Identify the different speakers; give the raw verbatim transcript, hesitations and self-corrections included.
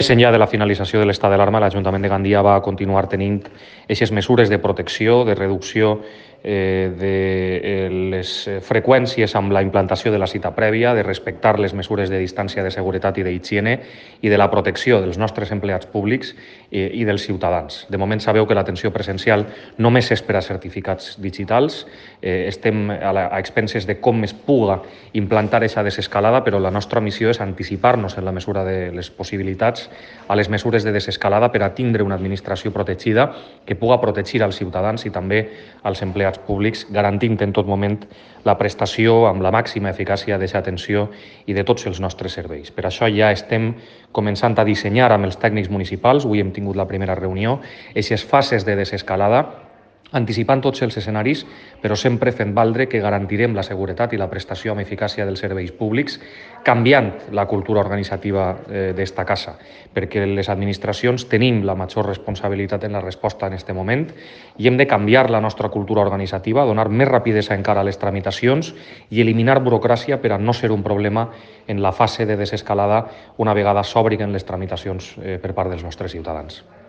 Speaker 1: Més enllà de la finalització de l'estat d'alarma, l'Ajuntament de Gandia va continuar tenint aquestes mesures de protecció, de reducció eh, de eh, les freqüències amb la implantació de la cita prèvia, de respectar les mesures de distància de seguretat i d'higiene i de la protecció dels nostres empleats públics eh, i dels ciutadans. De moment sabeu que l'atenció presencial només és per a certificats digitals. Eh, estem a, la, a expenses de com es puga implantar aquesta desescalada, però la nostra missió és anticipar-nos en la mesura de les possibilitats a les mesures de desescalada per a tindre una administració protegida que puga protegir als ciutadans i també als empleats públics, garantint en tot moment la prestació amb la màxima eficàcia d'aquesta atenció i de tots els nostres serveis. Per això ja estem començant a dissenyar amb els tècnics municipals, avui hem tingut la primera reunió, aquestes fases de desescalada, anticipant tots els escenaris, però sempre fent valdre que garantirem la seguretat i la prestació amb eficàcia dels serveis públics, canviant la cultura organitzativa eh, d'esta casa, perquè les administracions tenim la major responsabilitat en la resposta en aquest moment i hem de canviar la nostra cultura organitzativa, donar més rapidesa encara a les tramitacions i eliminar burocràcia per a no ser un problema en la fase de desescalada una vegada s'obrin les tramitacions eh, per part dels nostres ciutadans.